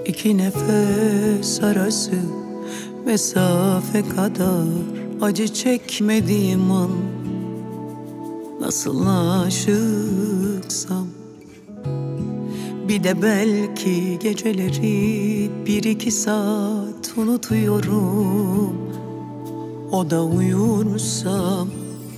İki nefes arası mesafe kadar acı çekmediğim an nasıl aşıksam. Bir de belki geceleri 1-2 saat unutuyorum, o da uyursam.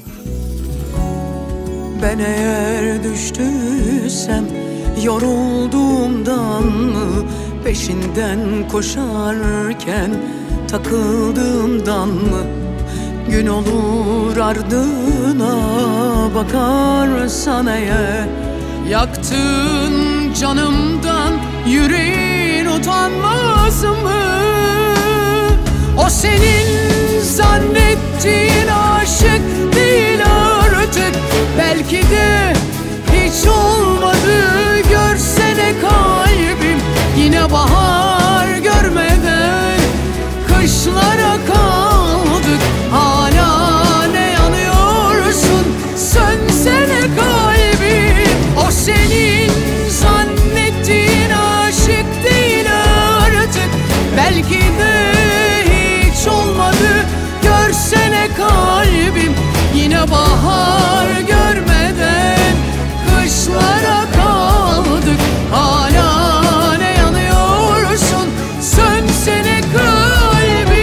Ben eğer düştüysem yorulduğumdan mı, peşinden koşarken takıldığımdan mı? Gün olur ardına bakarsan eğer, yaktığın canımdan yüreğin utanmaz mı? O senin zannettiğin aşık değil artık. Belki de hiç olmadı, görsene kalbim. Yine bahar görmeden kışlara kaldık. Hala ne yanıyorsun, sönsene kalbim. O senin zannettiğin aşık değil artık. Belki de hiç olmadı, görsene kalbim. Yine bahar görmeden kışlara kaldık. Hala ne yanıyorsun, sönsene kalbim.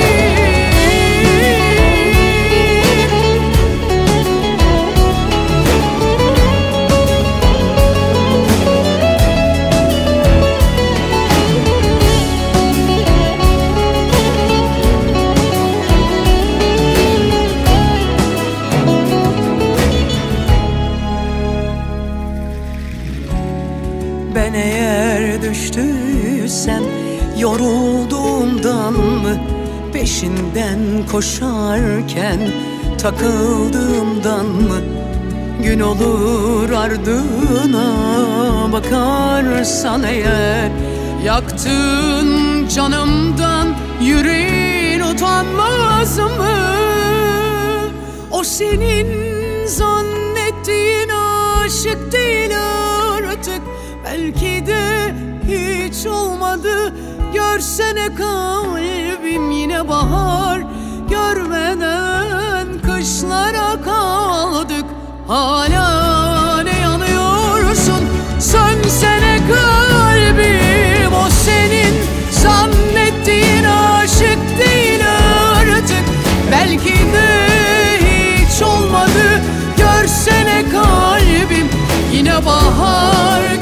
Ben eğer düştüysem yorulduğumdan mı, peşinden koşarken takıldığımdan mı? Gün olur ardına bakarsan eğer, yaktığın canımdan yüreğin utanmaz mı? O senin zannettiğin aşık değil artık. Belki de hiç olmadı, görsene kalbim. Yine bahar görmeden kışlara kaldık. Hala ne yanıyorsun, sönsene kalbim. O senin zannettiğin aşık değil artık. Belki de hiç olmadı, görsene kalbim. Yine bahar